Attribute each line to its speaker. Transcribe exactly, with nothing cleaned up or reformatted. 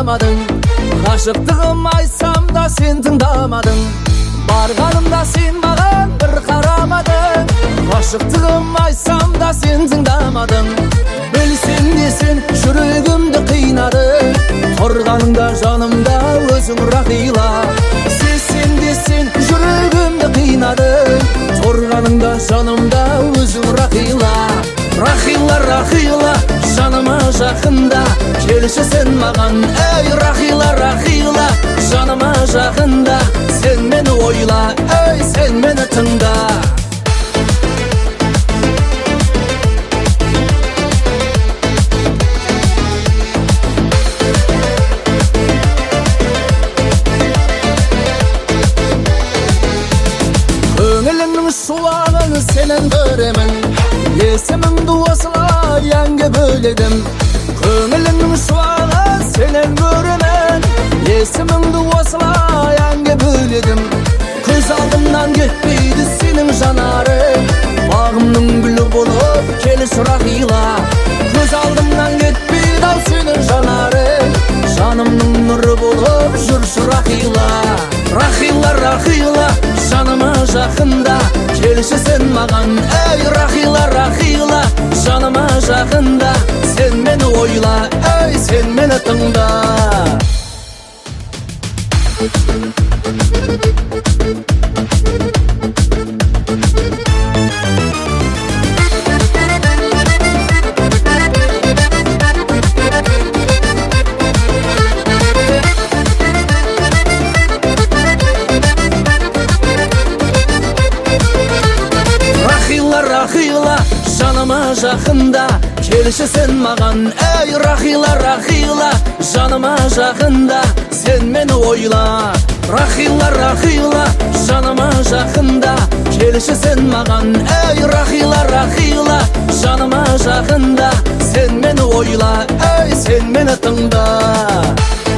Speaker 1: тыңдамадың. Ғашықтығым айтсам да сен тыңдамадың. Барғанымда сен маған бір қарамадың. Ғашықтығым айтсам да сен тыңдамадың. Білсем де сен жүрегімді қинадың. Тұрғаныңда жанымда өзің рахила. Сезсем де сен жүрегімді қинадың. Тұрғаныңда жанымда өзің рахила. Рахила, рахила, жаныма жақында келші сен маған. Ей рахила, рахила, жаныма жақында сен мені ойла, ей сен мені тыңда. Көңілімнің шуағын сенен көремін. Есімімді осылай әнге бөледім. Көңілімнің шуағын сенен көремін. Есімімді осылай әнге бөледім. Көз алдымнан кетпейді сенің жанарың. Бағымның гүлі болып келші рахила. Көз алдымнан кетпейді ау сенің жанарың. Жанымның нұры болып жүрші рахила. Рахила, рахила, жаныма жақында келші сен маған. Ей рахила, рахила, жаныма жақында сен мені ойла, ей сен мені тыңда. Рахила, жаныма жақында келші сен маған. Ей рахила, рахила, жаныма жақында сен мені ойла. Рахила, рахила, жаныма жақында келші сен маған. Ей рахила, рахила, жаныма жақында сен мені ойла, ей сен мені тыңда.